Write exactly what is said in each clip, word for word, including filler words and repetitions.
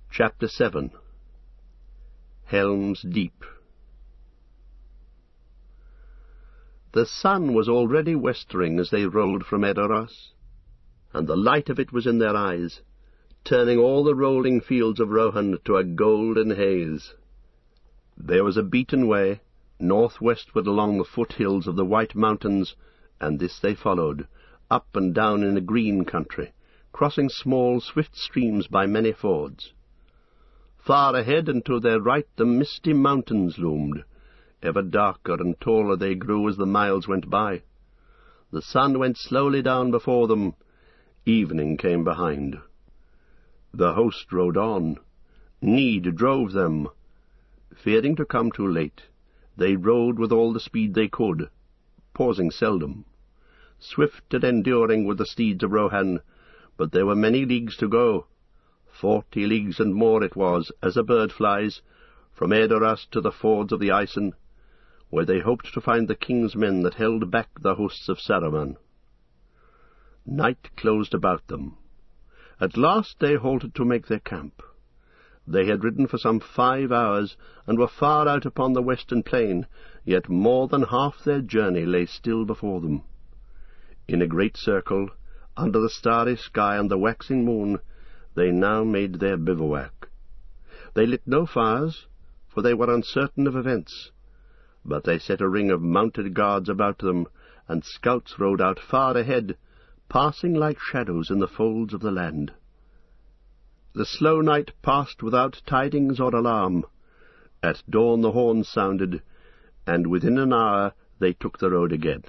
Chapter seven. Helm's Deep. The sun was already westering as they rolled from Edoras, and the light of it was in their eyes, turning all the rolling fields of Rohan to a golden haze. There was a beaten way, north-westward along the foothills of the White Mountains, and this they followed, up and down in a green country, crossing small, swift streams by many fords. Far ahead and to their right the misty mountains loomed. Ever darker and taller they grew as the miles went by. The sun went slowly down before them. Evening came behind. The host rode on. Need drove them. Fearing to come too late, they rode with all the speed they could, pausing seldom. Swift and enduring were the steeds of Rohan, but there were many leagues to go. Forty leagues and more it was, as a bird flies, from Edoras to the fords of the Ison, where they hoped to find the king's men that held back the hosts of Saruman. Night closed about them. At last they halted to make their camp. They had ridden for some five hours, and were far out upon the western plain, yet more than half their journey lay still before them. In a great circle, under the starry sky and the waxing moon, they now made their bivouac. They lit no fires, for they were uncertain of events, but they set a ring of mounted guards about them, and scouts rode out far ahead, passing like shadows in the folds of the land. The slow night passed without tidings or alarm. At dawn the horns sounded, and within an hour they took the road again.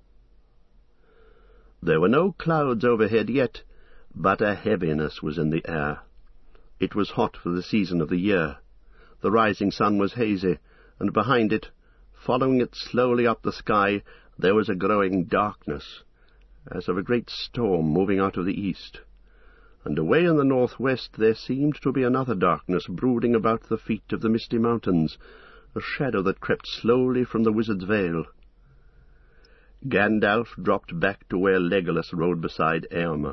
There were no clouds overhead yet, but a heaviness was in the air. It was hot for the season of the year. The rising sun was hazy, and behind it, following it slowly up the sky, there was a growing darkness, as of a great storm moving out of the east. And away in the northwest there seemed to be another darkness brooding about the feet of the misty mountains, a shadow that crept slowly from the Wizard's Vale. Gandalf dropped back to where Legolas rode beside Éomer.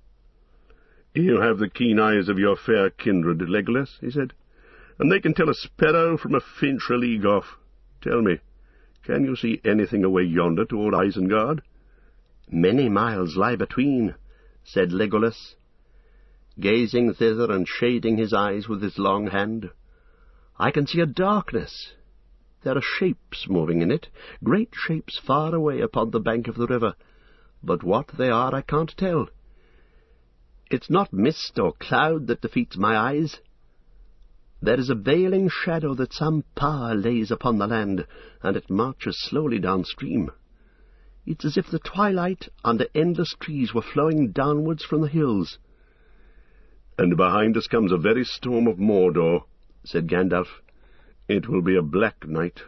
"You have the keen eyes of your fair kindred, Legolas," he said, "and they can tell a sparrow from a finch a league off. Tell me, can you see anything away yonder toward Isengard?" "Many miles lie between," said Legolas, gazing thither and shading his eyes with his long hand. "I can see a darkness. There are shapes moving in it, great shapes far away upon the bank of the river, but what they are I can't tell. It's not mist or cloud that defeats my eyes. There is a veiling shadow that some power lays upon the land, and it marches slowly downstream. It's as if the twilight under endless trees were flowing downwards from the hills." "And behind us comes a very storm of Mordor," said Gandalf. "It will be a black night."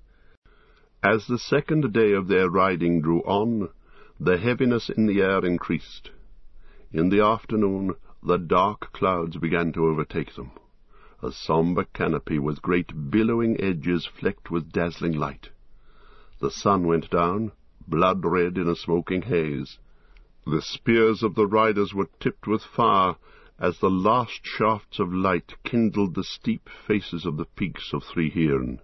As the second day of their riding drew on, the heaviness in the air increased. In the afternoon the dark clouds began to overtake them, a sombre canopy with great billowing edges flecked with dazzling light. The sun went down, blood-red in a smoking haze. The spears of the riders were tipped with fire, as the last shafts of light kindled the steep faces of the peaks of Three-Herne.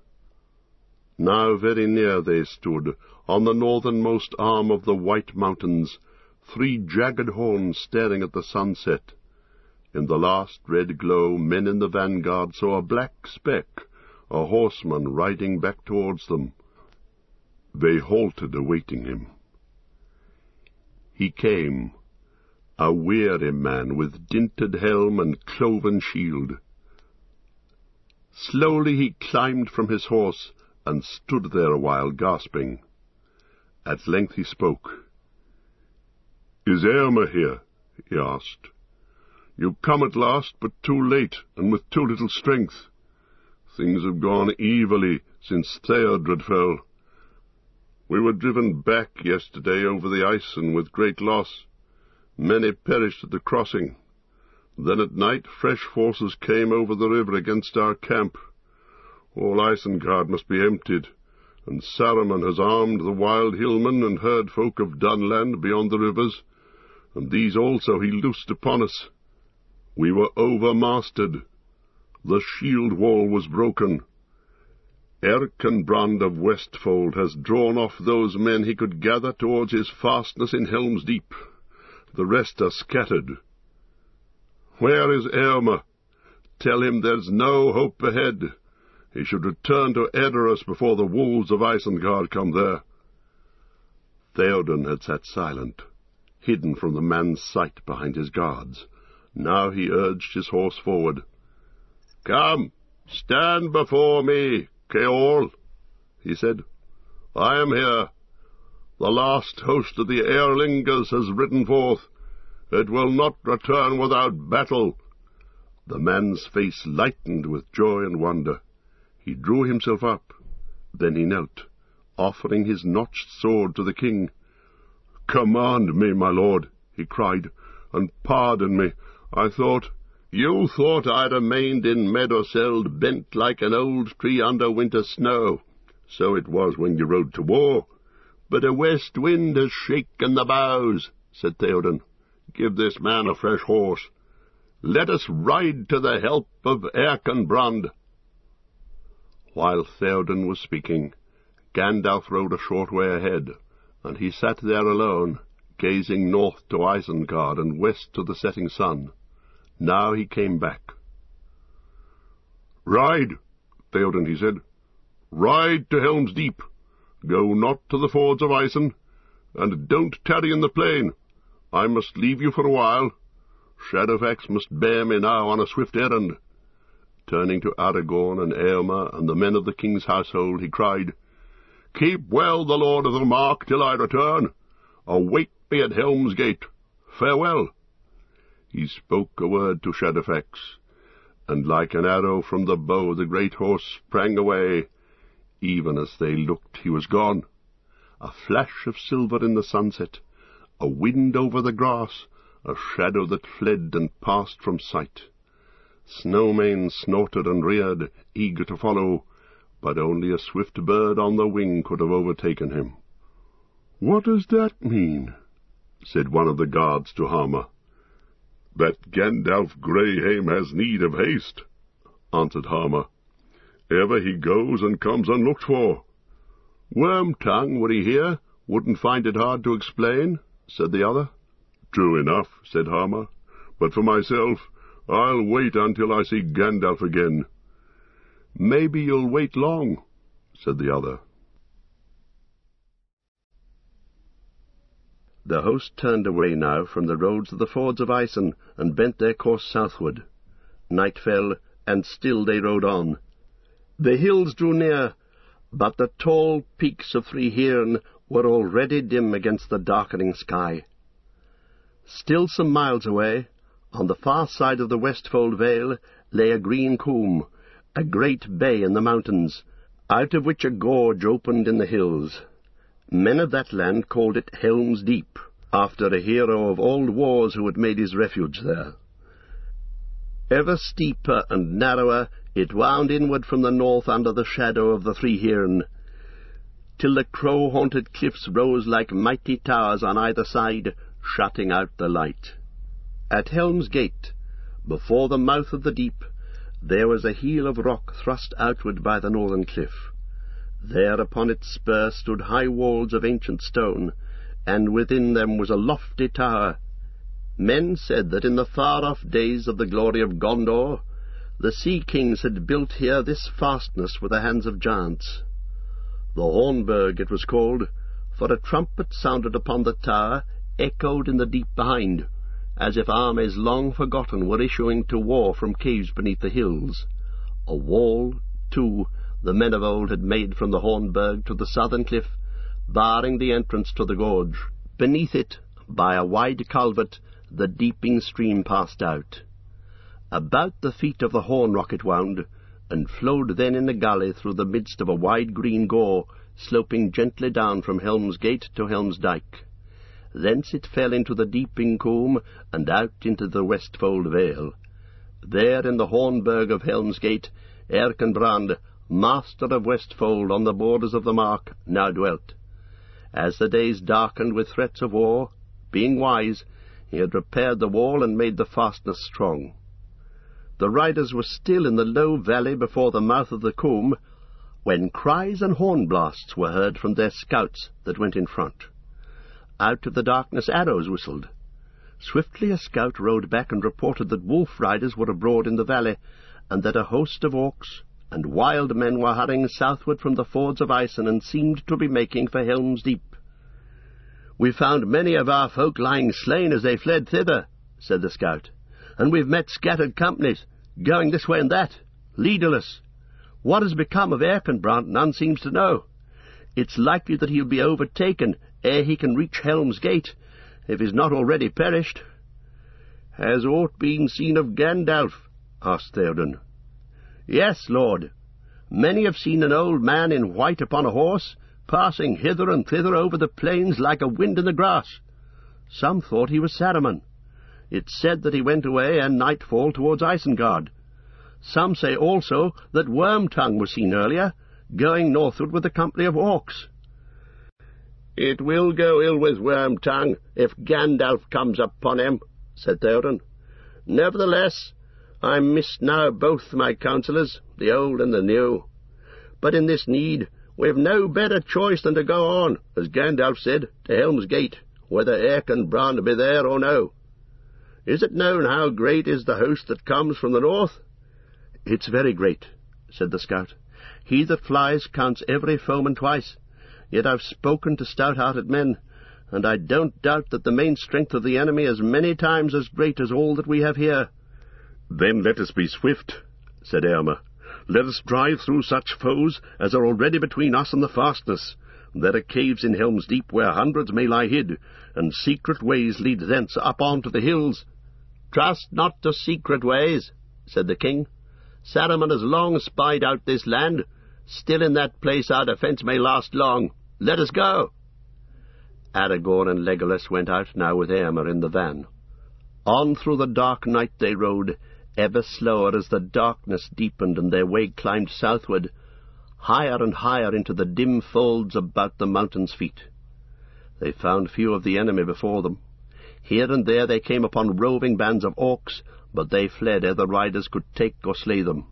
Now very near they stood, on the northernmost arm of the White Mountains, three jagged horns staring at the sunset. In the last red glow, men in the vanguard saw a black speck, a horseman riding back towards them. They halted, awaiting him. He came, a weary man with dinted helm and cloven shield. Slowly he climbed from his horse, and stood there a while, gasping. At length he spoke. "Is Éomer here?" he asked. "You come at last, but too late, and with too little strength. Things have gone evilly since Theodred fell. We were driven back yesterday over the Ison with great loss. Many perished at the crossing. Then at night fresh forces came over the river against our camp. All Isengard must be emptied, and Saruman has armed the wild hillmen and herd folk of Dunland beyond the rivers, and these also he loosed upon us. We were overmastered, The shield wall was broken. Erkenbrand of Westfold has drawn off those men he could gather towards his fastness in Helm's Deep. The rest are scattered. Where is Eomer? Tell him there's no hope ahead. He should return to Edoras before the wolves of Isengard come there. Theoden had sat silent, hidden from the man's sight behind his guards. Now he urged his horse forward. "Come, stand before me, Ceorl," he said. "I am here. The last host of the Eorlingers has ridden forth. It will not return without battle." The man's face lightened with joy and wonder. He drew himself up. Then he knelt, offering his notched sword to the king. "Command me, my lord," he cried, "and pardon me. I thought—" "You thought I remained in Meduseld bent like an old tree under winter snow. So it was when you rode to war. But a west wind has shaken the boughs," said Theoden. "Give this man a fresh horse. Let us ride to the help of Erkenbrand." While Theoden was speaking, Gandalf rode a short way ahead, and he sat there alone, gazing north to Isengard and west to the setting sun. Now he came back. "Ride, Theoden," he said. "Ride to Helm's Deep. Go not to the fords of Isen, and don't tarry in the plain. I must leave you for a while. Shadowfax must bear me now on a swift errand." Turning to Aragorn and Eomer and the men of the king's household, he cried, "Keep well the Lord of the Mark till I return. Await me at Helm's Gate. Farewell." He spoke a word to Shadowfax, and like an arrow from the bow the great horse sprang away. Even as they looked, he was gone. A flash of silver in the sunset, a wind over the grass, a shadow that fled and passed from sight. Snowmane snorted and reared, eager to follow, but only a swift bird on the wing could have overtaken him. "What does that mean?" said one of the guards to Harma. "That Gandalf Greyhame has need of haste," answered Harma. "Ever he goes and comes unlooked for." "Wormtongue, were he here, wouldn't find it hard to explain," said the other. "True enough," said Harma. "But for myself, I'll wait until I see Gandalf again." "Maybe you'll wait long," said the other. The host turned away now from the roads of the fords of Isen, and bent their course southward. Night fell, and still they rode on. The hills drew near, but the tall peaks of Three Herne were already dim against the darkening sky. Still some miles away, on the far side of the Westfold Vale, lay a green combe, a great bay in the mountains, out of which a gorge opened in the hills. Men of that land called it Helm's Deep, after a hero of old wars who had made his refuge there. Ever steeper and narrower, it wound inward from the north under the shadow of the Three Herne, till the crow-haunted cliffs rose like mighty towers on either side, shutting out the light. At Helm's Gate, before the mouth of the deep, there was a heel of rock thrust outward by the northern cliff. There upon its spur stood high walls of ancient stone, and within them was a lofty tower. Men said that in the far-off days of the glory of Gondor, the sea-kings had built here this fastness with the hands of giants. The Hornburg it was called, for a trumpet sounded upon the tower, echoed in the deep behind, as if armies long forgotten were issuing to war from caves beneath the hills. A wall, too, the men of old had made from the Hornburg to the southern cliff, barring the entrance to the gorge. Beneath it, by a wide culvert, the deeping stream passed out. About the feet of the Hornrock it wound, and flowed then in a gully through the midst of a wide green gore, sloping gently down from Helm's Gate to Helm's Dyke. Thence it fell into the deeping combe, and out into the Westfold Vale. There in the Hornburg of Helm's Gate, Erkenbrand, master of Westfold on the borders of the Mark, now dwelt. As the days darkened with threats of war, being wise, he had repaired the wall and made the fastness strong. the riders were still in the low valley before the mouth of the Coombe, when cries and horn blasts were heard from their scouts that went in front. Out of the darkness arrows whistled. Swiftly a scout rode back and reported that wolf riders were abroad in the valley, and that a host of orcs and wild men were hurrying southward from the fords of Ison and seemed to be making for Helm's Deep. "We found many of our folk lying slain as they fled thither," said the scout, "and we've met scattered companies, going this way and that, leaderless. What has become of Erkenbrand none seems to know. It's likely that he'll be overtaken ere he can reach Helm's Gate, if he's not already perished." "Has aught been seen of Gandalf?" asked Theoden. "Yes, lord. Many have seen an old man in white upon a horse, passing hither and thither over the plains like a wind in the grass. Some thought he was Saruman. It's said that he went away ere nightfall towards Isengard. Some say also that Wormtongue was seen earlier, going northward with a company of orcs." "It will go ill with Wormtongue if Gandalf comes upon him," said Theoden. "Nevertheless, I miss now both my counsellors, the old and the new. But in this need we've no better choice than to go on, as Gandalf said, to Helm's Gate, whether Erkenbrand be there or no. Is it known how great is the host that comes from the north?" "It's very great," said the scout. "He that flies counts every foeman twice. Yet I've spoken to stout-hearted men, and I don't doubt that the main strength of the enemy is many times as great as all that we have here." "Then let us be swift," said Eomer. "Let us drive through such foes as are already between us and the fastness. There are caves in Helm's Deep where hundreds may lie hid, and secret ways lead thence up on to the hills." "Trust not to secret ways," said the king. "Saruman has long spied out this land. Still in that place our defence may last long. Let us go." Aragorn and Legolas went out now with Eomer in the van. On through the dark night they rode, ever slower as the darkness deepened and their way climbed southward, higher and higher into the dim folds about the mountain's feet. They found few of the enemy before them. Here and there they came upon roving bands of orcs, but they fled ere the riders could take or slay them.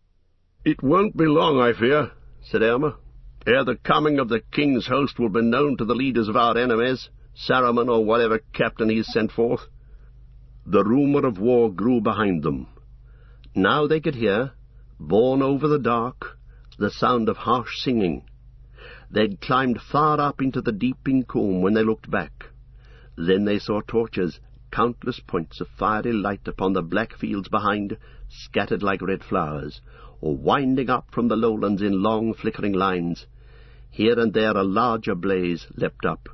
"It won't be long, I fear," said Eomer, "ere the coming of the king's host will be known to the leaders of our enemies, Saruman or whatever captain he has sent forth." The rumour of war grew behind them. Now they could hear, borne over the dark, the sound of harsh singing. They'd climbed far up into the deeping coombe when they looked back. Then they saw torches, countless points of fiery light upon the black fields behind, scattered like red flowers, or winding up from the lowlands in long flickering lines. Here and there a larger blaze leapt up.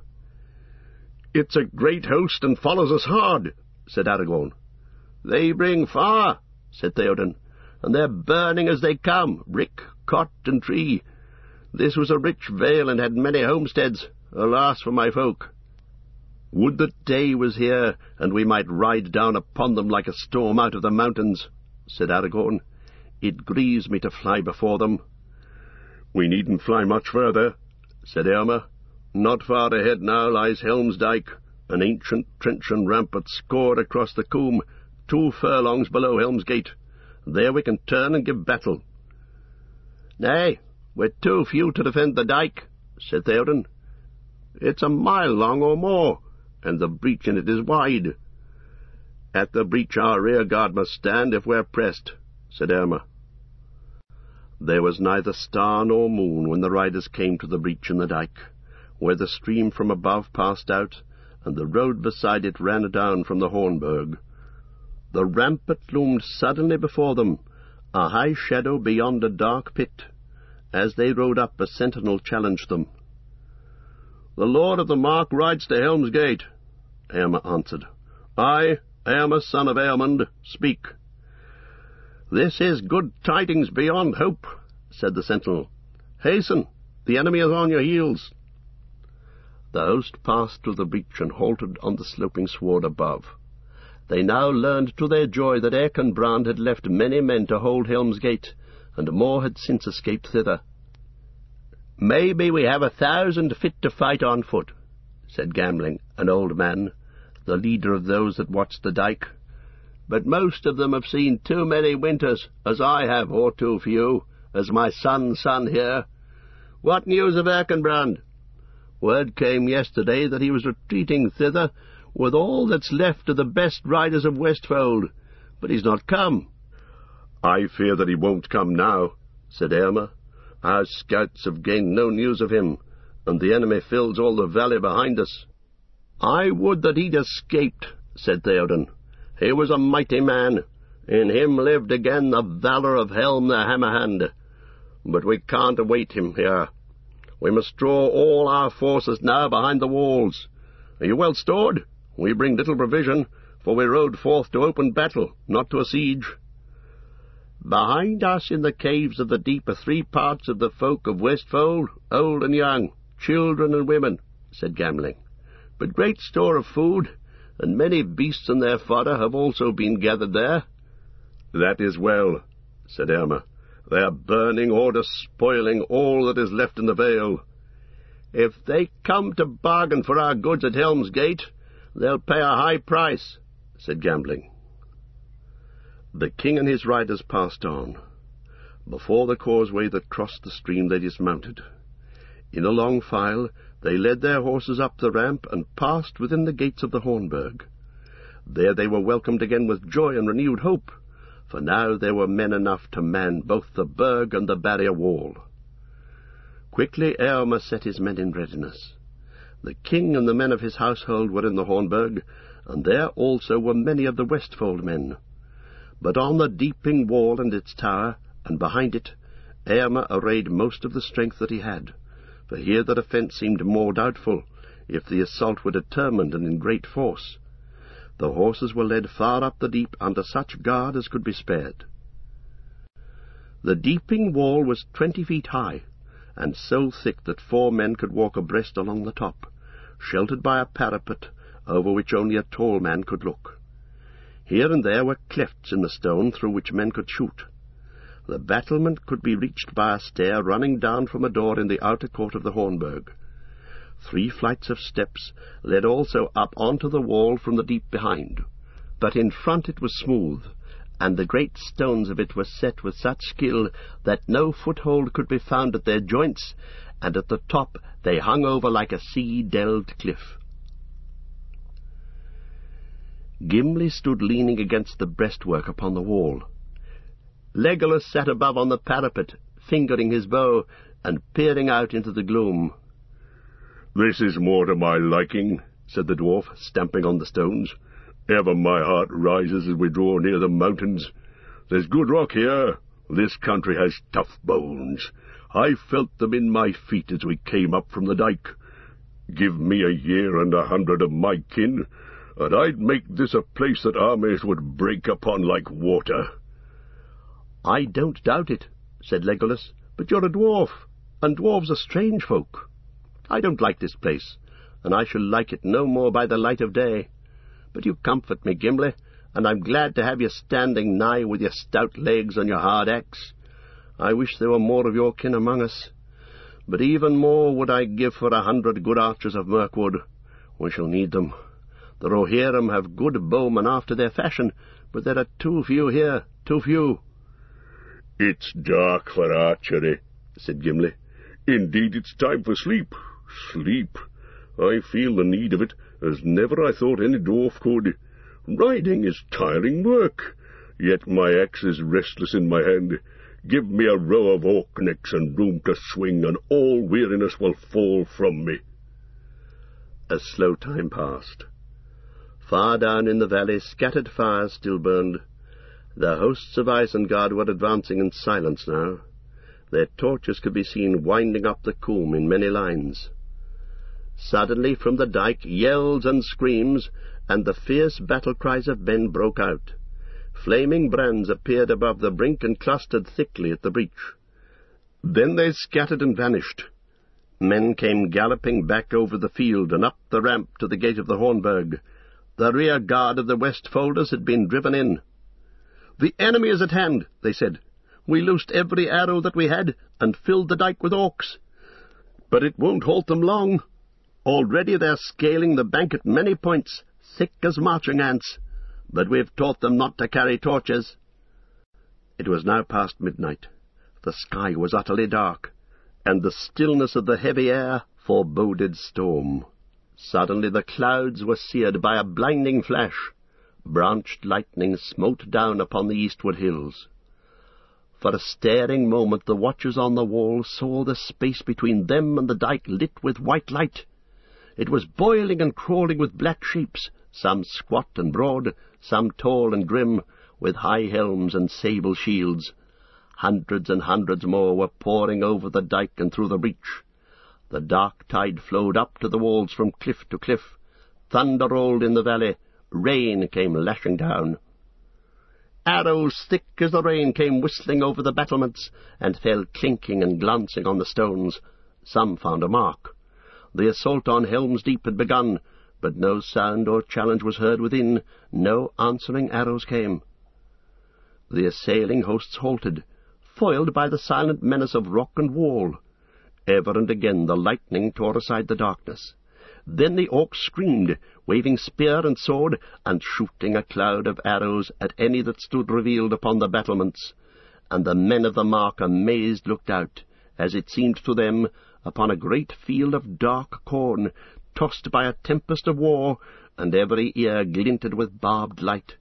"It's a great host and follows us hard," said Aragorn. "They bring fire," said Theoden, "and they're burning as they come, rick, cot, and tree. This was a rich vale and had many homesteads. Alas for my folk!" "Would that day was here, and we might ride down upon them like a storm out of the mountains," said Aragorn. "It grieves me to fly before them." "We needn't fly much further," said Eomer. "Not far ahead now lies Helm's Dyke, an ancient trench and rampart scored across the Coombe, two furlongs below Helm's Gate. There we can turn and give battle." "Nay, we're too few to defend the dyke," said Theoden. "It's a mile long or more, and the breach in it is wide." "At the breach our rear guard must stand if we're pressed," said Eomer. There was neither star nor moon when the riders came to the breach in the dyke, where the stream from above passed out, and the road beside it ran down from the Hornburg. The rampart loomed suddenly before them, a high shadow beyond a dark pit. As they rode up, a sentinel challenged them. "The Lord of the Mark rides to Helm's Gate," Eomer answered. "I, Eomer, son of Eomund, speak." "This is good tidings beyond hope," said the sentinel. "Hasten, the enemy is on your heels." The host passed through the breach and halted on the sloping sward above. They now learned to their joy that Erkenbrand had left many men to hold Helm's Gate, and more had since escaped thither. "Maybe we have a thousand fit to fight on foot," said Gamling, an old man, the leader of those that watched the dyke. but most of them have seen too many winters, as I have, or too few, as my son's son here. What news of Erkenbrand? Word came yesterday that he was retreating thither with all that's left of the best riders of Westfold, but he's not come." "I fear that he won't come now," said Eomer. "Our scouts have gained no news of him, and the enemy fills all the valley behind us." "I would that he'd escaped," said Theoden. "He was a mighty man. In him lived again the valour of Helm the Hammerhand. But we can't await him here. We must draw all our forces now behind the walls. Are you well stored? We bring little provision, for we rode forth to open battle, not to a siege." "Behind us in the caves of the deep are three parts of the folk of Westfold, old and young, children and women," said Gamling. "But great store of food, and many beasts and their fodder have also been gathered there." "That is well," said Eomer. "They are burning or despoiling all that is left in the vale." "If they come to bargain for our goods at Helm's Gate, they'll pay a high price," said Gambling. The king and his riders passed on. Before the causeway that crossed the stream they dismounted. In a long file they led their horses up the ramp and passed within the gates of the Hornburg. There they were welcomed again with joy and renewed hope, for now there were men enough to man both the burg and the barrier wall. Quickly Eomer set his men in readiness. The king and the men of his household were in the Hornburg, and there also were many of the Westfold men. But on the Deeping wall and its tower, and behind it, Eomer arrayed most of the strength that he had, for here the defence seemed more doubtful, if the assault were determined and in great force. The horses were led far up the deep under such guard as could be spared. The Deeping wall was twenty feet high, and so thick that four men could walk abreast along the top, sheltered by a parapet over which only a tall man could look. Here and there were clefts in the stone through which men could shoot. The battlement could be reached by a stair running down from a door in the outer court of the Hornburg. Three flights of steps led also up onto the wall from the deep behind, but in front it was smooth, and the great stones of it were set with such skill that no foothold could be found at their joints, and at the top they hung over like a sea-delved cliff. Gimli stood leaning against the breastwork upon the wall. Legolas sat above on the parapet, fingering his bow, and peering out into the gloom. "This is more to my liking," said the dwarf, stamping on the stones. "Ever my heart rises as we draw near the mountains. There's good rock here. This country has tough bones. I felt them in my feet as we came up from the dike. Give me a year and a hundred of my kin, and I'd make this a place that armies would break upon like water." "I don't doubt it," said Legolas, "but you're a dwarf, and dwarves are strange folk. I don't like this place, and I shall like it no more by the light of day. But you comfort me, Gimli, and I'm glad to have you standing nigh with your stout legs and your hard axe. I wish there were more of your kin among us, but even more would I give for a hundred good archers of Mirkwood. We shall need them. The Rohirrim have good bowmen after their fashion, but there are too few here, too few." "It's dark for archery," said Gimli. "Indeed, it's time for sleep. Sleep. I feel the need of it, as never I thought any dwarf could. Riding is tiring work, yet my axe is restless in my hand. Give me a row of orknecks and room to swing, and all weariness will fall from me." A slow time passed. Far down in the valley scattered fires still burned. The hosts of Isengard were advancing in silence now. Their torches could be seen winding up the coombe in many lines. Suddenly from the dyke yells and screams, and the fierce battle-cries of men broke out. Flaming brands appeared above the brink and clustered thickly at the breach. Then they scattered and vanished. Men came galloping back over the field and up the ramp to the gate of the Hornburg. The rear guard of the Westfolders had been driven in. "The enemy is at hand," they said. "We loosed every arrow that we had, and filled the dyke with orcs. But it won't halt them long. Already they're scaling the bank at many points, thick as marching ants. but we've taught them not to carry torches." It was now past midnight. The sky was utterly dark, and the stillness of the heavy air foreboded storm. Suddenly the clouds were seared by a blinding flash. Branched lightning smote down upon the eastward hills. For a staring moment the watchers on the wall saw the space between them and the dyke lit with white light. It was boiling and crawling with black shapes, some squat and broad, some tall and grim, with high helms and sable shields. Hundreds and hundreds more were pouring over the dyke and through the breach. The dark tide flowed up to the walls from cliff to cliff. Thunder rolled in the valley. Rain came lashing down. Arrows thick as the rain came whistling over the battlements, and fell clinking and glancing on the stones. Some found a mark. The assault on Helm's Deep had begun, but no sound or challenge was heard within. No answering arrows came. The assailing hosts halted, foiled by the silent menace of rock and wall. Ever and again the lightning tore aside the darkness. Then the orcs screamed, waving spear and sword, and shooting a cloud of arrows at any that stood revealed upon the battlements. And the men of the mark, amazed, looked out, as it seemed to them, upon a great field of dark corn, tossed by a tempest of war, and every ear glinted with barbed light.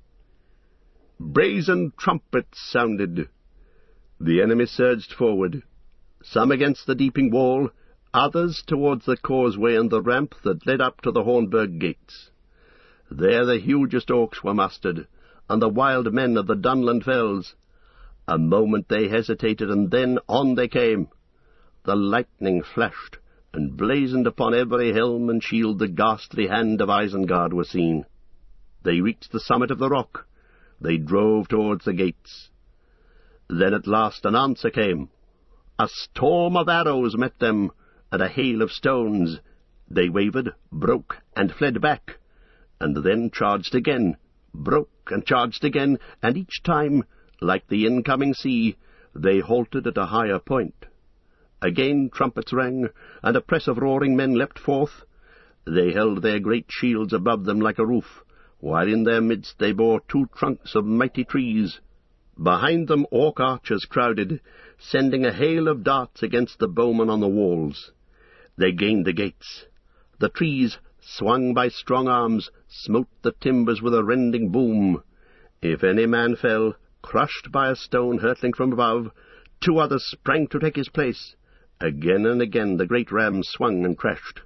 Brazen trumpets sounded. The enemy surged forward, some against the deeping wall, others towards the causeway and the ramp that led up to the Hornburg gates. There the hugest orcs were mustered, and the wild men of the Dunland fells. A moment they hesitated, and then on they came. The lightning flashed, and blazoned upon every helm and shield the ghastly hand of Isengard was seen. They reached the summit of the rock. They drove towards the gates. Then at last an answer came. A storm of arrows met them, and a hail of stones. They wavered, broke, and fled back, and then charged again, broke and charged again, and each time, like the incoming sea, they halted at a higher point. Again trumpets rang, and a press of roaring men leapt forth. They held their great shields above them like a roof, while in their midst they bore two trunks of mighty trees. Behind them orc archers crowded, sending a hail of darts against the bowmen on the walls. They gained the gates. The trees, swung by strong arms, smote the timbers with a rending boom. If any man fell, crushed by a stone hurtling from above, two others sprang to take his place. Again and again the great rams swung and crashed.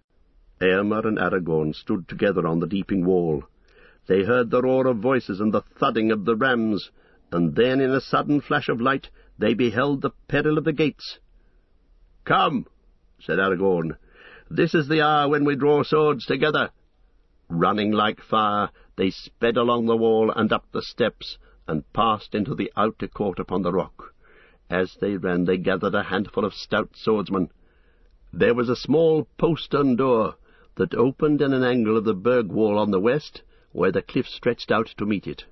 Eomer and Aragorn stood together on the deeping wall. They heard the roar of voices and the thudding of the rams, and then in a sudden flash of light they beheld the peril of the gates. "Come," said Aragorn, "this is the hour when we draw swords together." Running like fire, they sped along the wall and up the steps, and passed into the outer court upon the rock. As they ran, they gathered a handful of stout swordsmen. There was a small postern door that opened in an angle of the burg wall on the west, where the cliff stretched out to meet it.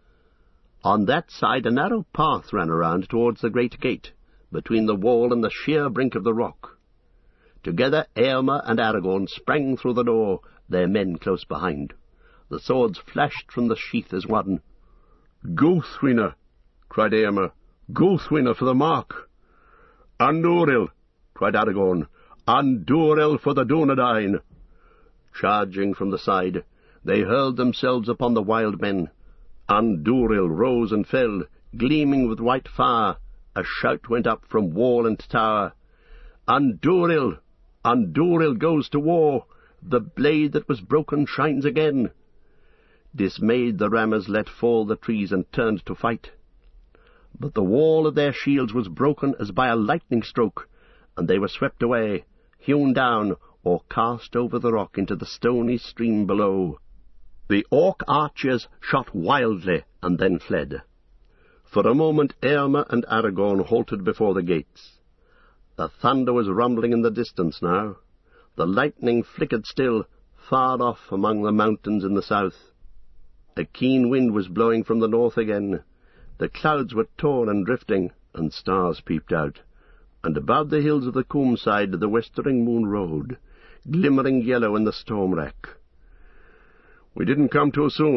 On that side a narrow path ran around towards the great gate, between the wall and the sheer brink of the rock. Together Eomer and Aragorn sprang through the door, their men close behind. The swords flashed from the sheath as one. "Guthwine!" cried Eomer. "Guthwine for the mark!" "Andúril!" cried Aragorn. "Andúril for the Dunedain!" Charging from the side, they hurled themselves upon the wild men. Andúril rose and fell, gleaming with white fire. A shout went up from wall and tower. "Andúril! Andúril goes to war! The blade that was broken shines again!" Dismayed, the rammers let fall the trees and turned to fight. But the wall of their shields was broken as by a lightning stroke, and they were swept away, hewn down, or cast over the rock into the stony stream below. The orc archers shot wildly, and then fled. For a moment Eomer and Aragorn halted before the gates. The thunder was rumbling in the distance now. The lightning flickered still, far off among the mountains in the south. A keen wind was blowing from the north again. The clouds were torn and drifting, and stars peeped out, and above the hills of the Coombe side the westering moon rode, glimmering yellow in the storm-rack. "We didn't come too soon,"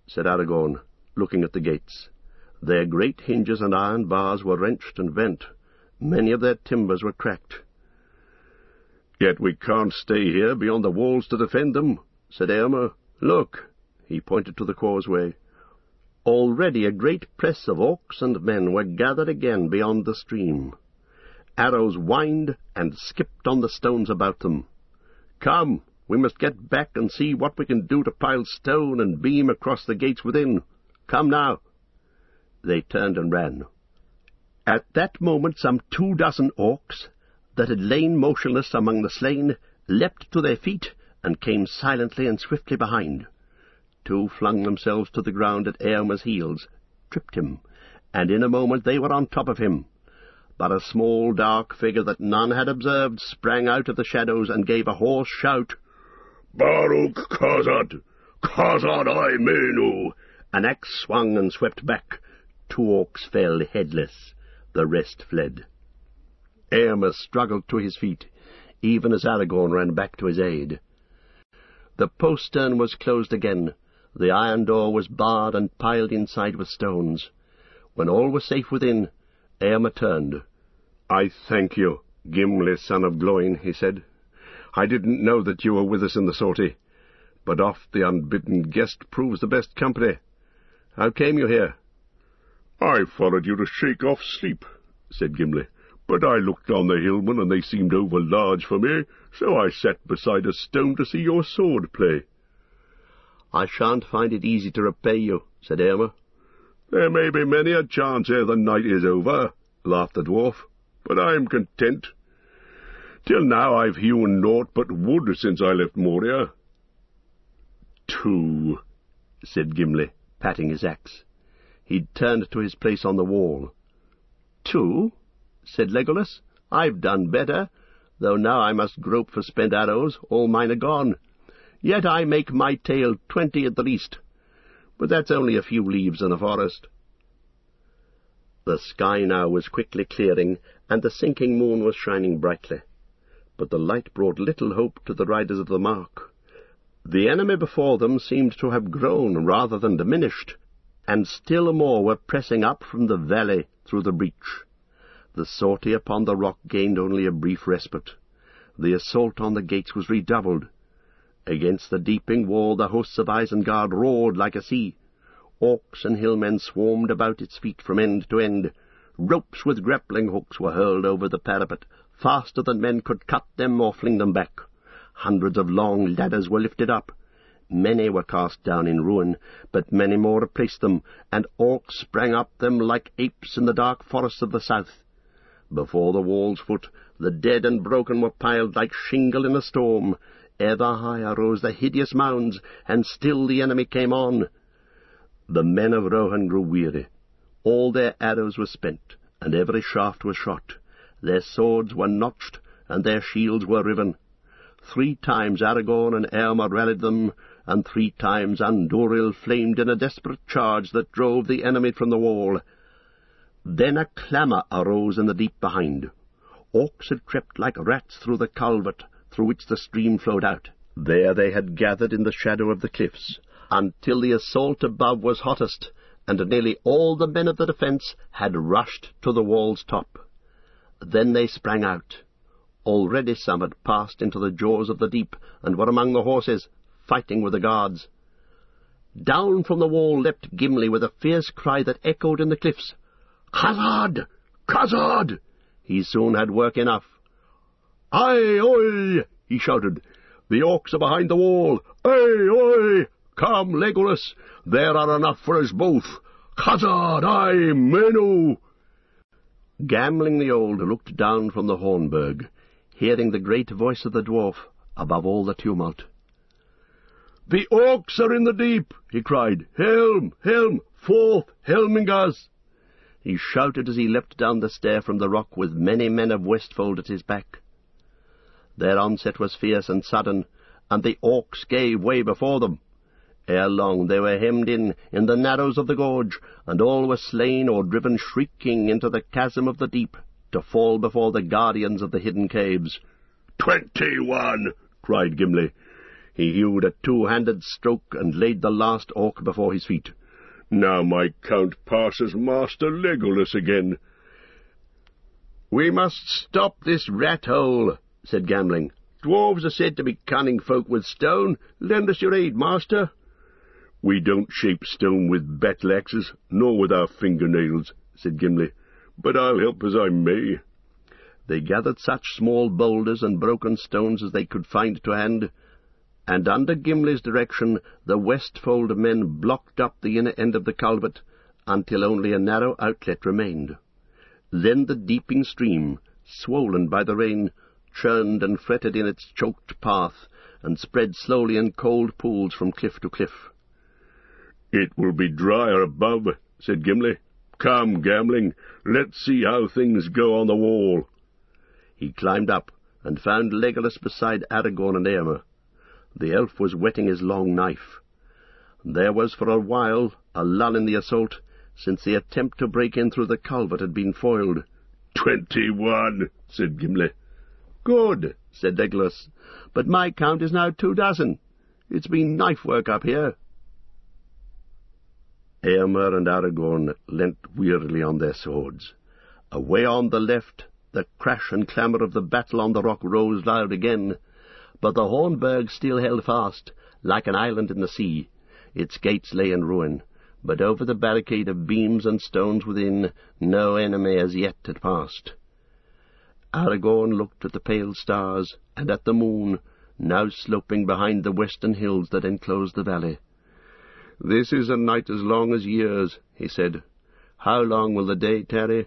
said Aragorn, looking at the gates. Their great hinges and iron bars were wrenched and bent. Many of their timbers were cracked. "Yet we can't stay here beyond the walls to defend them," said Éomer. "Look!" He pointed to the causeway. Already a great press of orcs and men were gathered again beyond the stream. Arrows whined and skipped on the stones about them. "Come, we must get back and see what we can do to pile stone and beam across the gates within. Come now." They turned and ran. At that moment some two dozen orcs, that had lain motionless among the slain, leapt to their feet and came silently and swiftly behind. Two flung themselves to the ground at Éomer's heels, tripped him, and in a moment they were on top of him. But a small dark figure that none had observed sprang out of the shadows and gave a hoarse shout. "Baruch Khazad! Khazad I Menu!" An axe swung and swept back. Two orcs fell headless. The rest fled. Éomer struggled to his feet, even as Aragorn ran back to his aid. The postern was closed again. The iron door was barred and piled inside with stones. When all was safe within, Éomer turned. "I thank you, Gimli, son of Gloin," he said. "I didn't know that you were with us in the sortie, but oft the unbidden guest proves the best company. How came you here?" "I followed you to shake off sleep," said Gimli, "but I looked on the hillmen, and they seemed over large for me, so I sat beside a stone to see your sword play." "I shan't find it easy to repay you," said Éomer. "There may be many a chance ere the night is over," laughed the dwarf, "but I am content. Till now I've hewn naught but wood since I left Moria." "Two," said Gimli, patting his axe. He'd turned to his place on the wall. "Two?" said Legolas. "I've done better, though now I must grope for spent arrows, all mine are gone. Yet I make my tale twenty at the least. But that's only a few leaves in a forest." The sky now was quickly clearing, and the sinking moon was shining brightly. But the light brought little hope to the riders of the Mark. The enemy before them seemed to have grown rather than diminished, and still more were pressing up from the valley through the breach. The sortie upon the rock gained only a brief respite. The assault on the gates was redoubled. Against the deeping wall the hosts of Isengard roared like a sea. Orcs and hillmen swarmed about its feet from end to end. Ropes with grappling hooks were hurled over the parapet, faster than men could cut them or fling them back. Hundreds of long ladders were lifted up. Many were cast down in ruin, but many more replaced them, and orcs sprang up them like apes in the dark forests of the south. Before the wall's foot the dead and broken were piled like shingle in a storm. Ever higher rose the hideous mounds, and still the enemy came on. The men of Rohan grew weary. All their arrows were spent, and every shaft was shot. Their swords were notched, and their shields were riven. Three times Aragorn and Éomer rallied them, and three times Andúril flamed in a desperate charge that drove the enemy from the wall. Then a clamour arose in the deep behind. Orcs had crept like rats through the culvert through which the stream flowed out. There they had gathered in the shadow of the cliffs, until the assault above was hottest, and nearly all the men of the defence had rushed to the wall's top. Then they sprang out. Already some had passed into the jaws of the deep, and were among the horses, fighting with the guards. Down from the wall leapt Gimli with a fierce cry that echoed in the cliffs. "Khazad! Khazad!" He soon had work enough. "Aye, oi!" he shouted. "The orcs are behind the wall. Aye, oi! Come, Legolas, there are enough for us both. Khazad, aye, Menu!" Gamling the Old looked down from the Hornburg, hearing the great voice of the dwarf above all the tumult. "The orcs are in the deep!" he cried. "Helm, helm, forth, Helmingers!" He shouted as he leapt down the stair from the rock with many men of Westfold at his back. Their onset was fierce and sudden, and the orcs gave way before them. Ere long they were hemmed in in the narrows of the gorge, and all were slain or driven shrieking into the chasm of the deep, to fall before the guardians of the hidden caves. "Twenty-one!" cried Gimli. He hewed a two-handed stroke and laid the last orc before his feet. "Now my count passes Master Legolas again." "We must stop this rat-hole," said Gambling. "Dwarves are said to be cunning folk with stone. Lend us your aid, master." "We don't shape stone with battle-axes, nor with our fingernails," said Gimli, "but I'll help as I may." They gathered such small boulders and broken stones as they could find to hand, and under Gimli's direction the Westfold men blocked up the inner end of the culvert until only a narrow outlet remained. Then the deeping stream, swollen by the rain, churned and fretted in its choked path, and spread slowly in cold pools from cliff to cliff. "It will be drier above," said Gimli. "Come, Gambling, let's see how things go on the wall." He climbed up, and found Legolas beside Aragorn and Éomer. The elf was whetting his long knife. There was for a while a lull in the assault, since the attempt to break in through the culvert had been foiled. "Twenty-one," said Gimli. "Good," said Legolas, "but my count is now two dozen. It's been knife-work up here." Éomer and Aragorn leant wearily on their swords. Away on the left, the crash and clamour of the battle on the rock rose loud again, but the Hornburg still held fast, like an island in the sea. Its gates lay in ruin, but over the barricade of beams and stones within no enemy as yet had passed. Aragorn looked at the pale stars and at the moon, now sloping behind the western hills that enclosed the valley. "This is a night as long as years," he said. "How long will the day tarry?"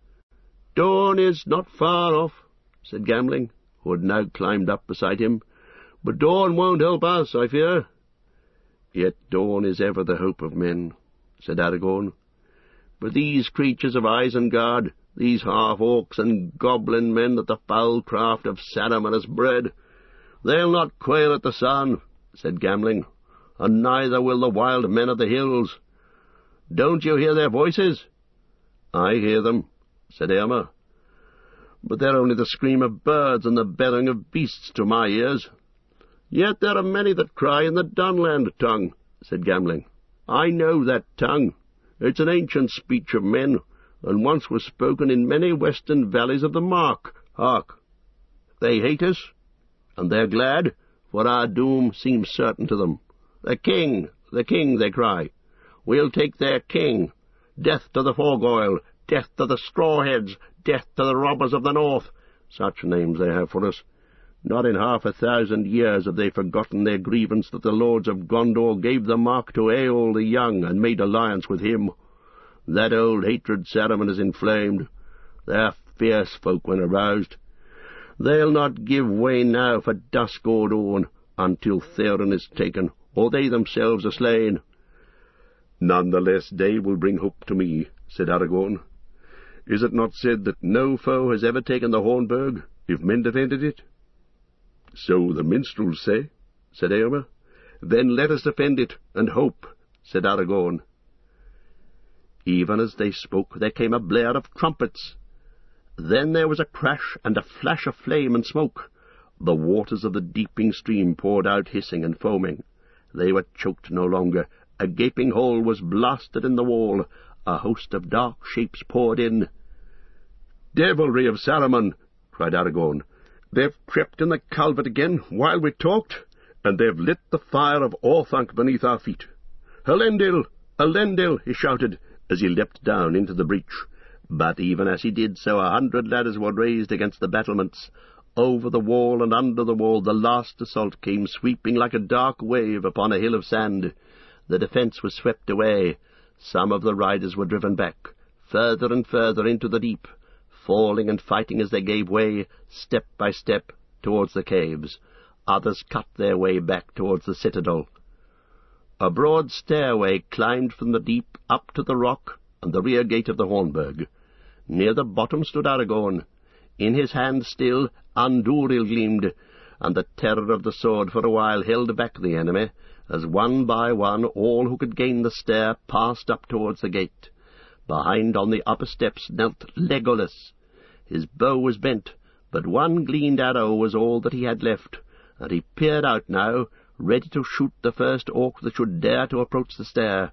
"Dawn is not far off," said Gambling, who had now climbed up beside him. "But dawn won't help us, I fear." "Yet dawn is ever the hope of men," said Aragorn. "But these creatures of Isengard, these half-orcs and goblin men that the foul craft of Saruman has bred, they'll not quail at the sun," said Gambling, "and neither will the wild men of the hills. Don't you hear their voices?" "I hear them," said Éomer. "But they're only the scream of birds and the bellowing of beasts to my ears." "Yet there are many that cry in the Dunland tongue," said Gambling. "I know that tongue. It's an ancient speech of men, and once was spoken in many western valleys of the Mark. Hark! They hate us, and they're glad, for our doom seems certain to them. 'The king, the king,' they cry. 'We'll take their king. Death to the Forgoil, death to the Strawheads, death to the robbers of the north.' Such names they have for us. Not in half a thousand years have they forgotten their grievance that the lords of Gondor gave the mark to Eöl the Young and made alliance with him. That old hatred Saruman has inflamed. They're fierce folk when aroused. They'll not give way now for dusk or dawn until Theoden is taken, or they themselves are slain." "None the less day will bring hope to me," said Aragorn. "Is it not said that no foe has ever taken the Hornburg, if men defended it?" "So the minstrels say," said Éomer. "Then let us defend it, and hope," said Aragorn. Even as they spoke there came a blare of trumpets. Then there was a crash and a flash of flame and smoke. The waters of the deeping stream poured out hissing and foaming. They were choked no longer. A gaping hole was blasted in the wall. A host of dark shapes poured in. "Devilry of Saruman!" cried Aragorn. "They've crept in the culvert again while we talked, and they've lit the fire of Orthanc beneath our feet. Elendil! Elendil!" he shouted, as he leapt down into the breach. But even as he did so, a hundred ladders were raised against the battlements. Over the wall and under the wall the last assault came sweeping like a dark wave upon a hill of sand. The defence was swept away. Some of the riders were driven back, further and further into the deep, falling and fighting as they gave way, step by step, towards the caves. Others cut their way back towards the citadel. A broad stairway climbed from the deep up to the rock and the rear gate of the Hornburg. Near the bottom stood Aragorn. In his hand still Andúril gleamed, and the terror of the sword for a while held back the enemy, as one by one all who could gain the stair passed up towards the gate. Behind on the upper steps knelt Legolas. His bow was bent, but one gleamed arrow was all that he had left, and he peered out now, ready to shoot the first orc that should dare to approach the stair.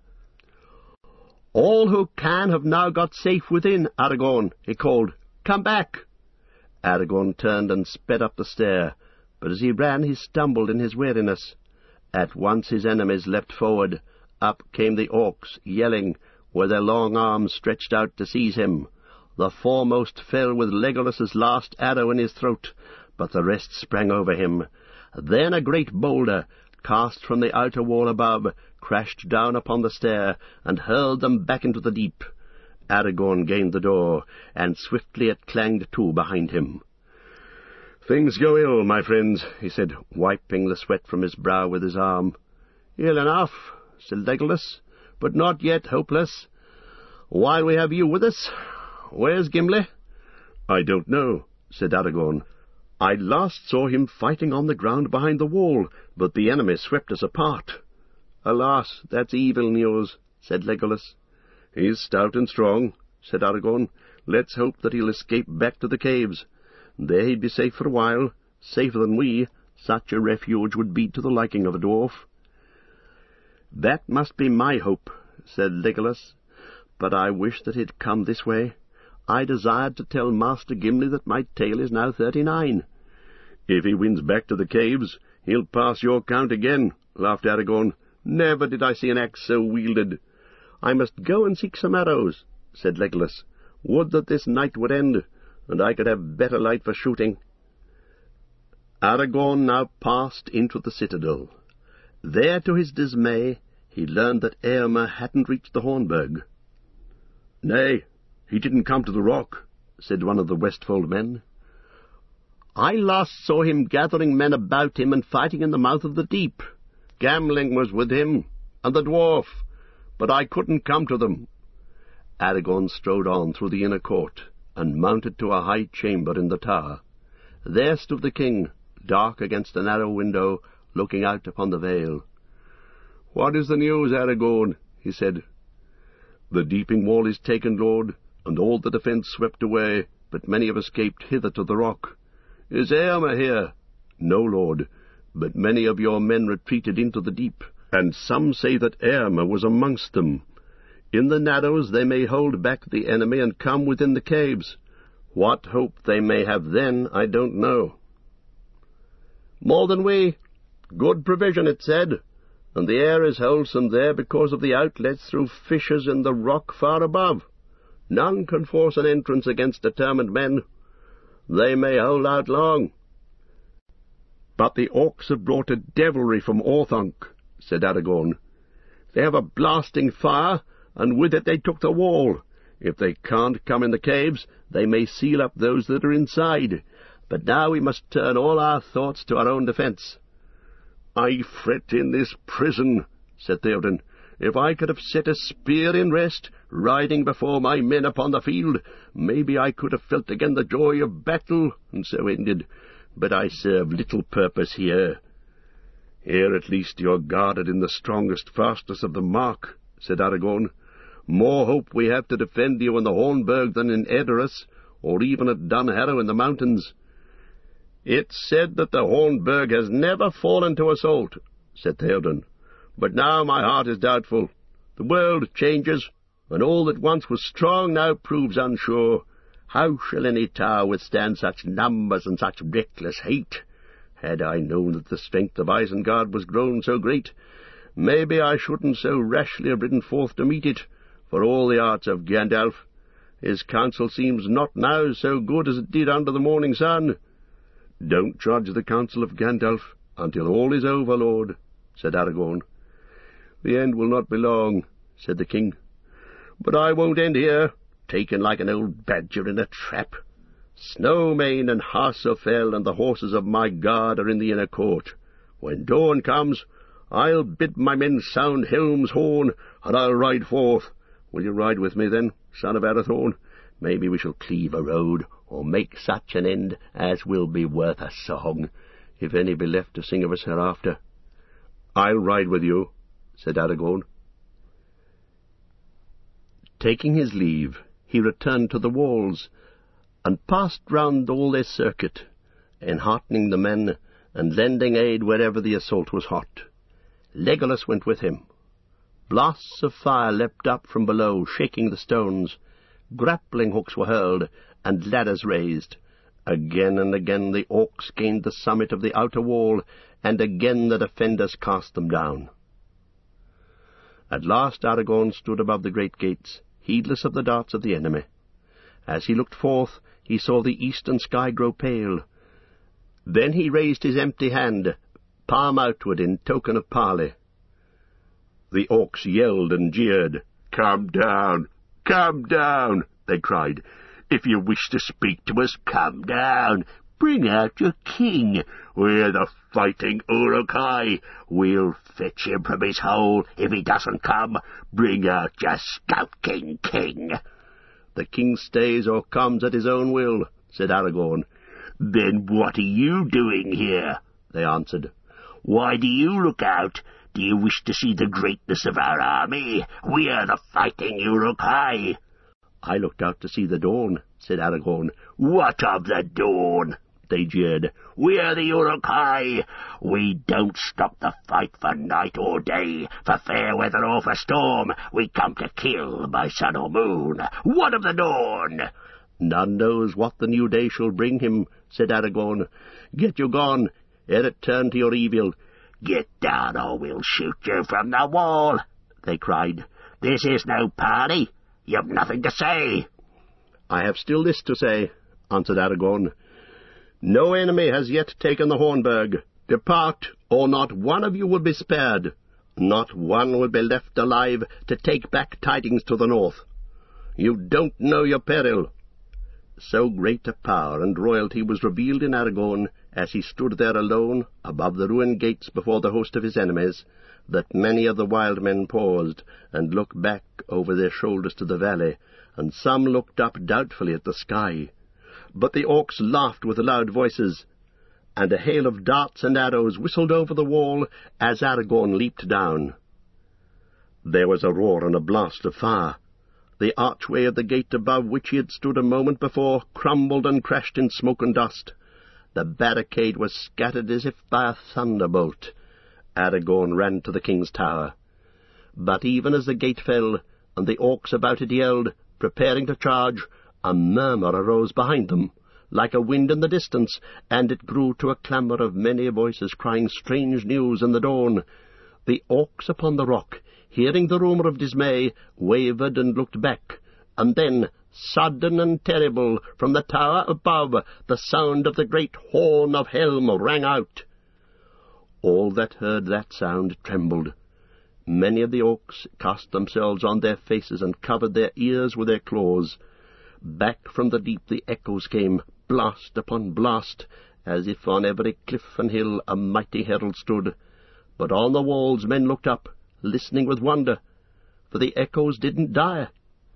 "All who can have now got safe within, Aragorn," he called. "Come back!" Aragorn turned and sped up the stair, but as he ran he stumbled in his weariness. At once his enemies leapt forward. Up came the orcs, yelling, with their long arms stretched out to seize him. The foremost fell with Legolas's last arrow in his throat, but the rest sprang over him. Then a great boulder, cast from the outer wall above, crashed down upon the stair, and hurled them back into the deep. Aragorn gained the door, and swiftly it clanged to behind him. "Things go ill, my friends," he said, wiping the sweat from his brow with his arm. "Ill enough," said Legolas, "but not yet hopeless. While we have you with us, where's Gimli?" "I don't know," said Aragorn. "I last saw him fighting on the ground behind the wall, but the enemy swept us apart." "Alas, that's evil news," said Legolas. "He's stout and strong," said Aragorn. "Let's hope that he'll escape back to the caves. There he'd be safe for a while, safer than we. Such a refuge would be to the liking of a dwarf." "That must be my hope," said Legolas, "but I wish that he'd come this way. I desired to tell Master Gimli that my tale is now thirty-nine." "If he wins back to the caves, he'll pass your count again," laughed Aragorn. "Never did I see an axe so wielded." "I must go and seek some arrows," said Legolas. "Would that this night would end, and I could have better light for shooting." Aragorn now passed into the citadel. There, to his dismay, he learned that Éomer hadn't reached the Hornburg. "Nay, he didn't come to the rock," said one of the Westfold men. "I last saw him gathering men about him and fighting in the mouth of the deep. Gamling was with him, and the dwarf, but I couldn't come to them." Aragorn strode on through the inner court, and mounted to a high chamber in the tower. There stood the king, dark against a narrow window, looking out upon the vale. "What is the news, Aragorn?" he said. "The Deeping Wall is taken, lord, and all the defence swept away, but many have escaped hither to the rock." "Is Éomer here?" "No, lord, but many of your men retreated into the deep, and some say that Éomer was amongst them. In the narrows they may hold back the enemy and come within the caves. What hope they may have then, I don't know." "More than we. Good provision, it said, and the air is wholesome there because of the outlets through fissures in the rock far above. None can force an entrance against determined men. They may hold out long." "But the orcs have brought a devilry from Orthanc," said Aragorn. "They have a blasting fire, and with it they took the wall. If they can't come in the caves, they may seal up those that are inside. But now we must turn all our thoughts to our own defence." "I fret in this prison," said Theoden. "If I could have set a spear in rest, riding before my men upon the field, maybe I could have felt again the joy of battle, and so ended. But I serve little purpose here." "Here at least you are guarded in the strongest fastness of the mark," said Aragorn. "More hope we have to defend you in the Hornburg than in Edoras, or even at Dunharrow in the mountains." "It's said that the Hornburg has never fallen to assault," said Theoden. "But now my heart is doubtful. The world changes, and all that once was strong now proves unsure. How shall any tower withstand such numbers and such reckless hate? Had I known that the strength of Isengard was grown so great, maybe I shouldn't so rashly have ridden forth to meet it, for all the arts of Gandalf. His counsel seems not now so good as it did under the morning sun." "Don't judge the counsel of Gandalf until all is over, lord," said Aragorn. "The end will not be long," said the king. "But I won't end here, taken like an old badger in a trap. Snowmane and Harsofel and the horses of my guard are in the inner court. When dawn comes, I'll bid my men sound Helm's horn, and I'll ride forth. Will you ride with me, then, son of Arathorn? Maybe we shall cleave a road, or make such an end as will be worth a song, if any be left to sing of us hereafter." "I'll ride with you," said Aragorn. Taking his leave, he returned to the walls, and passed round all their circuit, enheartening the men and lending aid wherever the assault was hot. Legolas went with him. Blasts of fire leapt up from below, shaking the stones. Grappling hooks were hurled, and ladders raised. Again and again the orcs gained the summit of the outer wall, and again the defenders cast them down. At last Aragorn stood above the great gates, heedless of the darts of the enemy. As he looked forth, he saw the eastern sky grow pale. Then he raised his empty hand, palm outward in token of parley. The orcs yelled and jeered. "Come down! Come down!" they cried. "If you wish to speak to us, come down. Bring out your king. We're the fighting Uruk-hai. We'll fetch him from his hole if he doesn't come. Bring out your skulking king." "The king stays or comes at his own will," said Aragorn. "Then what are you doing here?" they answered. "Why do you look out? Do you wish to see the greatness of our army? We are the fighting Uruk-hai." "I looked out to see the dawn," said Aragorn. "What of the dawn?" they jeered. "We are the Uruk-hai. We don't stop the fight for night or day, for fair weather or for storm. We come to kill by sun or moon. What of the dawn?" "None knows what the new day shall bring him," said Aragorn. "Get you gone, ere it turn to your evil." "Get down, or we'll shoot you from the wall," they cried. "This is no party. You've nothing to say." "I have still this to say," answered Aragorn. "No enemy has yet taken the Hornburg. Depart, or not one of you will be spared. Not one will be left alive to take back tidings to the north. You don't know your peril." So great a power and royalty was revealed in Aragorn, as he stood there alone above the ruined gates before the host of his enemies, that many of the wild men paused and looked back over their shoulders to the valley, and some looked up doubtfully at the sky. But the orcs laughed with loud voices, and a hail of darts and arrows whistled over the wall as Aragorn leaped down. There was a roar and a blast of fire. The archway of the gate above which he had stood a moment before crumbled and crashed in smoke and dust. The barricade was scattered as if by a thunderbolt. Aragorn ran to the king's tower. But even as the gate fell, and the orcs about it yelled, preparing to charge, a murmur arose behind them, like a wind in the distance, and it grew to a clamour of many voices crying strange news in the dawn. The orcs upon the rock, hearing the rumour of dismay, wavered and looked back, and then, sudden and terrible, from the tower above, the sound of the great horn of Helm rang out. All that heard that sound trembled. Many of the orcs cast themselves on their faces and covered their ears with their claws. Back from the deep the echoes came, blast upon blast, as if on every cliff and hill a mighty herald stood. But on the walls men looked up, listening with wonder, for the echoes didn't die.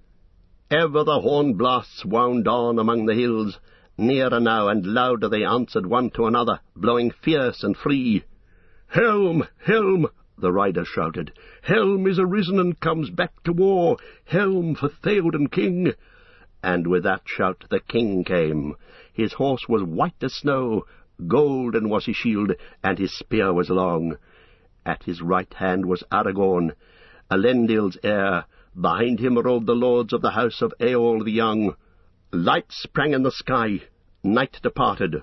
Ever the horn blasts wound on among the hills. Nearer now and louder they answered one to another, blowing fierce and free. "Helm! Helm!" the riders shouted. "Helm is arisen and comes back to war! Helm for Theoden king!" And with that shout the king came. His horse was white as snow, golden was his shield, and his spear was long. At his right hand was Aragorn, Elendil's heir. Behind him rode the lords of the house of Eorl the Young. Light sprang in the sky. Night departed.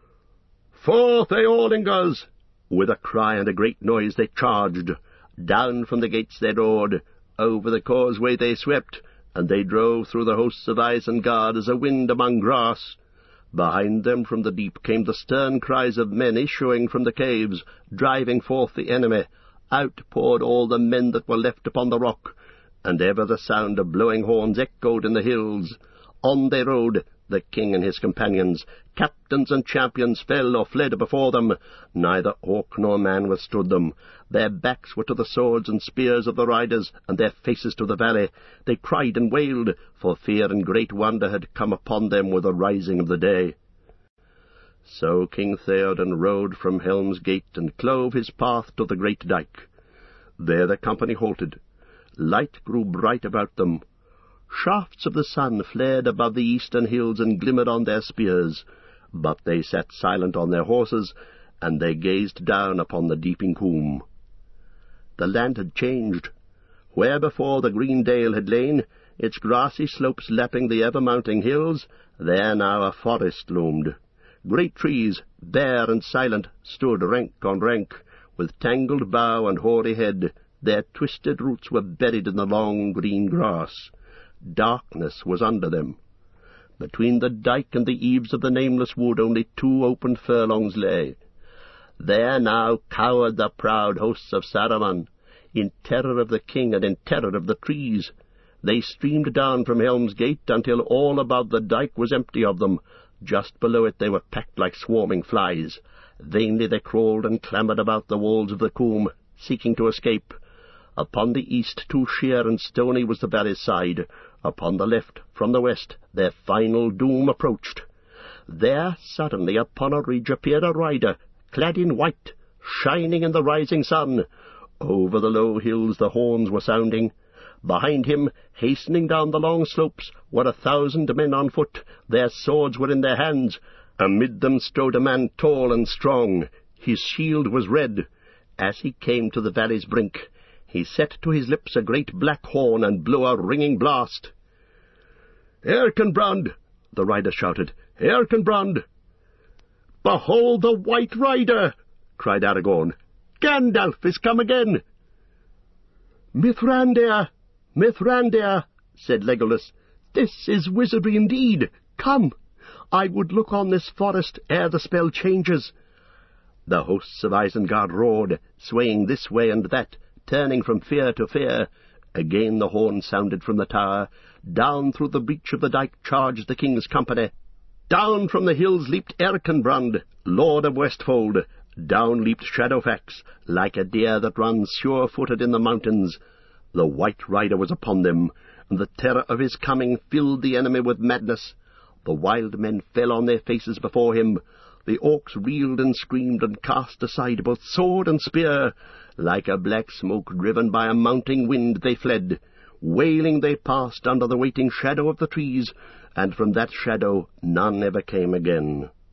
"Forth, Eorlingers!" With a cry and a great noise they charged. Down from the gates they roared. Over the causeway they swept, and they drove through the hosts of Isengard as a wind among grass. Behind them from the deep came the stern cries of men issuing from the caves, driving forth the enemy. Out poured all the men that were left upon the rock, and ever the sound of blowing horns echoed in the hills. On they rode, the king and his companions. Captains and champions fell or fled before them. Neither orc nor man withstood them. Their backs were to the swords and spears of the riders, and their faces to the valley. They cried and wailed, for fear and great wonder had come upon them with the rising of the day. So King Theoden rode from Helm's Gate and clove his path to the great dyke. There the company halted. Light grew bright about them. Shafts of the sun flared above the eastern hills and glimmered on their spears, but they sat silent on their horses, and they gazed down upon the deeping coombe. The land had changed. Where before the green dale had lain, its grassy slopes lapping the ever-mounting hills, there now a forest loomed. Great trees, bare and silent, stood rank on rank, with tangled bough and hoary head. Their twisted roots were buried in the long green grass. Darkness was under them. Between the dyke and the eaves of the nameless wood only two open furlongs lay. There now cowered the proud hosts of Saruman, in terror of the king and in terror of the trees. They streamed down from Helm's Gate until all about the dyke was empty of them. Just below it they were packed like swarming flies. Vainly they crawled and clambered about the walls of the coombe, seeking to escape. Upon the east too sheer and stony was the valley's side. Upon the left, from the west, their final doom approached. There suddenly upon a ridge appeared a rider, clad in white, shining in the rising sun. Over the low hills the horns were sounding. Behind him, hastening down the long slopes, were a thousand men on foot. Their swords were in their hands. Amid them strode a man tall and strong. His shield was red. As he came to the valley's brink, he set to his lips a great black horn and blew a ringing blast. "Erkenbrand!" the rider shouted. "Erkenbrand!" "Behold the White Rider!" cried Aragorn. "Gandalf is come again!" "Mithrandir! Mithrandir!" said Legolas. "This is wizardry indeed. Come, I would look on this forest ere the spell changes." The hosts of Isengard roared, swaying this way and that, turning from fear to fear. Again the horn sounded from the tower. Down through the breach of the dyke charged the king's company. Down from the hills leaped Erkenbrand, lord of Westfold. Down leaped Shadowfax, like a deer that runs sure-footed in the mountains. The White Rider was upon them, and the terror of his coming filled the enemy with madness. The wild men fell on their faces before him. The orcs reeled and screamed and cast aside both sword and spear. Like a black smoke driven by a mounting wind they fled. Wailing they passed under the waiting shadow of the trees, and from that shadow none ever came again.